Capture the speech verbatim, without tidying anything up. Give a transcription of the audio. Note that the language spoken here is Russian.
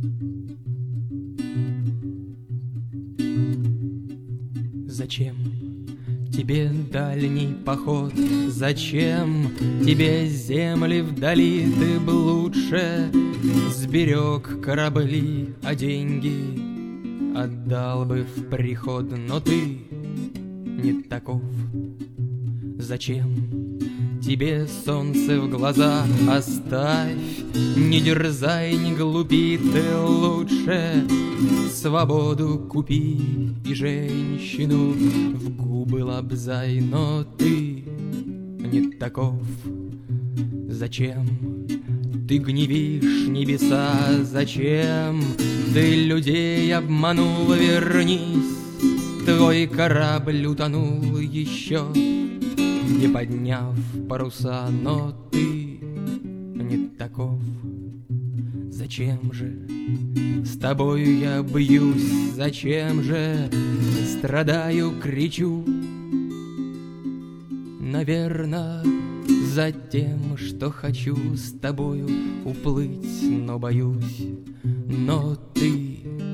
Зачем тебе дальний поход? Зачем тебе земли вдали? Ты б лучше сберег корабли, а деньги отдал бы в приход. Но ты не таков. Зачем тебе солнце в глаза? Оставь, не дерзай, не глупи. Ты лучше свободу купи и женщину в губы лобзай. Но ты не таков. Зачем ты гневишь небеса? Зачем ты людей обманул? Вернись, твой корабль утонул еще, не подняв паруса. Но ты не таков. Зачем же с тобою я бьюсь? Зачем же страдаю, кричу? Наверно, за тем, что хочу с тобою уплыть, но боюсь. Но ты